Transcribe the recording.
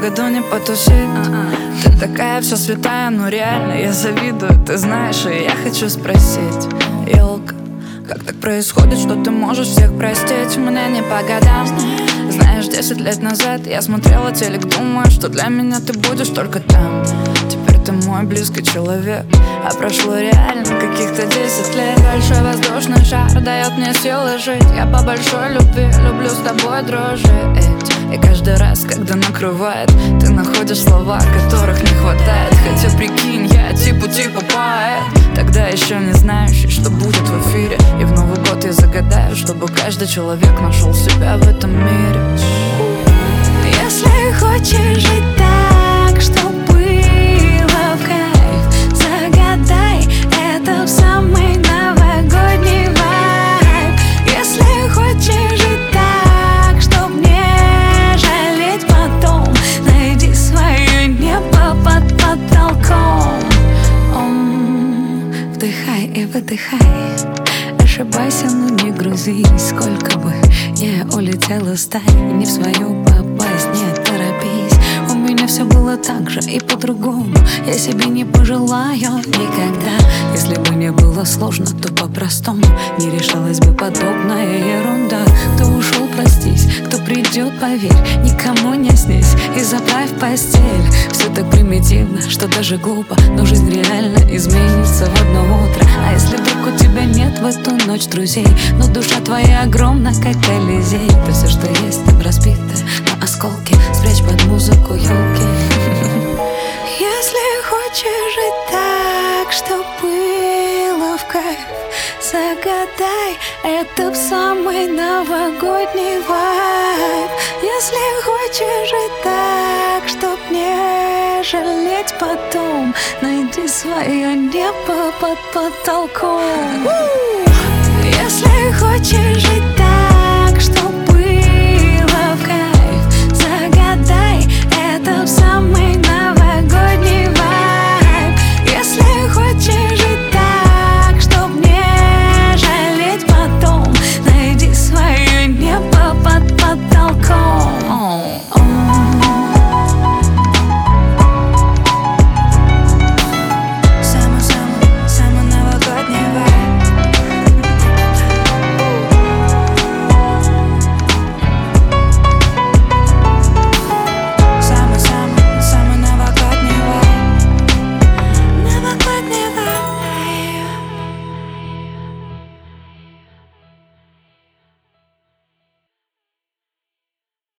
году не потусить. Ты такая вся святая, ну реально я завидую. Ты знаешь, и я хочу спросить, ёлка, как так происходит, что ты можешь всех простить? Мне не по годам. Знаешь, 10 лет назад я смотрела телек, думаю, что для меня ты будешь только там. Теперь ты мой близкий человек, а прошло реально каких-то 10 лет. Большой воздушный шар дает мне силы жить. Я по большой любви люблю с тобой дружить. И каждый раз, когда накрывает, ты находишь слова, которых не хватает. Хотя прикинь, я типа поэт, тогда еще не знающий, что будет в эфире. И в Новый год я загадаю, чтобы каждый человек нашел себя в этом мире. Если хочешь жить так, чтоб было в кайф, загадай это в самый новогодний вайб. Если хочешь жить так, чтоб не жалеть потом, найди свое небо под потолком. Вдыхай и выдыхай, ошибайся, но не грузись. Сколько бы не улетела стая, не в свою попасть, не торопись. У меня все было так же и по-другому, я себе не пожелаю никогда. Если бы не было сложно, то по-простому не решалась бы подобная ерунда. Кто ушел, простись, кто придет, поверь, никому не снись и заправь постель. Все так примитивно, что даже глупо, но жизнь реально изменится в одно утро. А если вдруг у тебя нет в эту ночь друзей, но душа твоя огромна, как Колизей, то все, что есть, там разбито на осколки, спрячь под музыку елки. Если хочешь жить так, чтоб было в кайф, загадай это в самый новогодний вайб. Если хочешь жить так, чтоб не жалеть потом, найди свое небо под потолком. Если хочешь жить так, чтоб